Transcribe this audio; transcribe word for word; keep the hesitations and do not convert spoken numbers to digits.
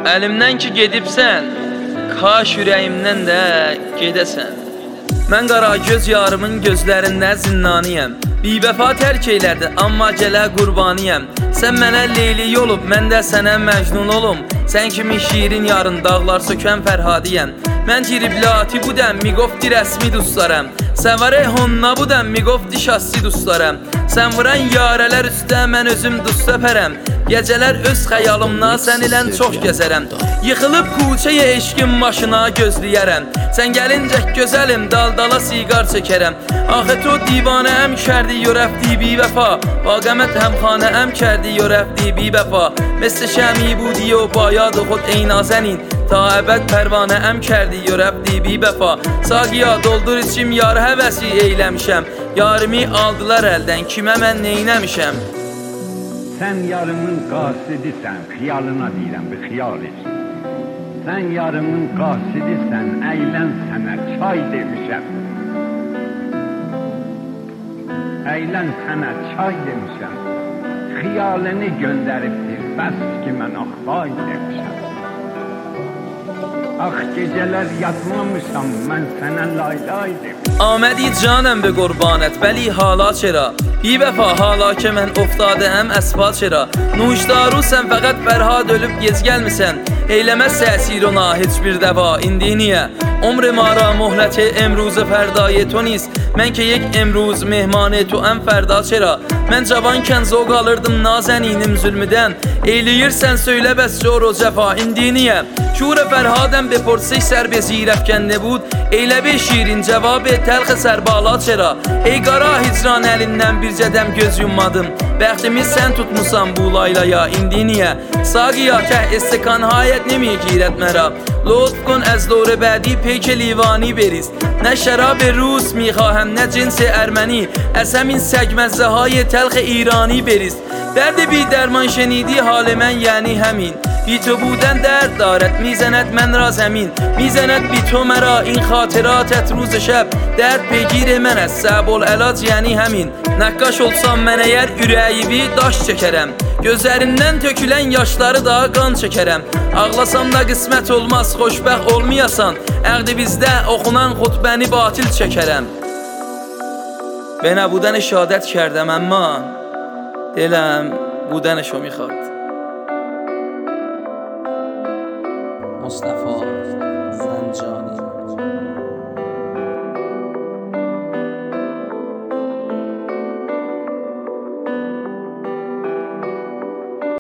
Əlimdən ki gedibsən, kaş ürəyimdən də gedəsən. Mən qaragöz yarımın gözlərində zindaniyəm. Bivəfa tərk eylədi, amma gələ qurbaniyəm. Sən mənə Leyli olub, mən də sənə Məcnun olum. Sən kimi şirin yarın dağlar sökən Fərhadiyəm. Mən giribləti budəm, miqofti rəsmi dostlarım. Səvərə honna budəm, miqofti şassi dostlarım. Sən vuran yarələr üstə mən özüm dust öpərəm. Gecələr öz xəyalımla sən ilən çox gəzərəm. Yıxılıb kuçəyə eşqin başına gözləyərəm. Sən gəlincək gözəlim, dal-dala siqar çəkərəm. Axı to divanəm kərdi yo rəfti bi vəfa. Vaqəmət həmxanəm kərdi yo rəfti bi vəfa. Məsl şəmi budi yo bayad xud ey nazənin. Ta əbəd pərvanəm kərdi yo rəfti bi vəfa. Saqiya doldur içim yar həvəsi eyləmişəm. Yarimi aldılar əldən, kimə mən neynəmişəm? Sən yarımın qasidisən, xiyalına deyirəm, bir xiyal et. Sən yarımın qasidisən, əylən sənə çay demişəm. Əylən sənə çay demişəm. Xiyalını göndəribdir, bəs ki mən axbay demişəm. Ax gecələr yatmamışam, mən sənə lay lay demişəm. آمدی جانم به قربانت ولی حالا چرا بی وفا حالا که من افتاده هم اسبا چرا نوشداروسن فقط فرهاد ölüb gez gəlmisən eyləməz təsir ona heç bir dəva indi niyə عمر ما را مهلت امروز فردای تو نیست من که یک امروز mehman تو ام فردا چرا من cavanken zevk alırdım nazəninim zülmüdən eyləyirsən söylə bəs zor o cəfa indi niyə şur فرهادم بپرسش سر به زیر افکنده بود eylə bir şirin cevabı təlx sərbala çera ey qara hicran əlindən bircədəm göz yummadım bəxtimiz sən tutmusan bu laylaya indi niyə saqiya tə istikan hayət nemi girət mərə لطف کن از دور بعدی پیک لیوانی بریز نه شراب روس میخواهم نه جنس ارمنی از همین سگمزه های تلخ ایرانی بریز درد بی درمان شنیدی حال من یعنی همین بی تو بودن درد دارد میزند من را زمین میزند بی تو مرا این خاطراتت روز شب درد پیگیر من است صعب العلاج یعنی همین نقاş olsam mən əgər ürəyimi daş çəkərəm gözlərindən tökülən yaşları da qan çəkərəm ağlasam da qismət olmaz xoşbəxt olmayasan əqdi bizdə oxunan xutbəni batil çəkərəm به نبودن شهادت کردم اما دلم بودنشو میخواد مصطفی زنجانی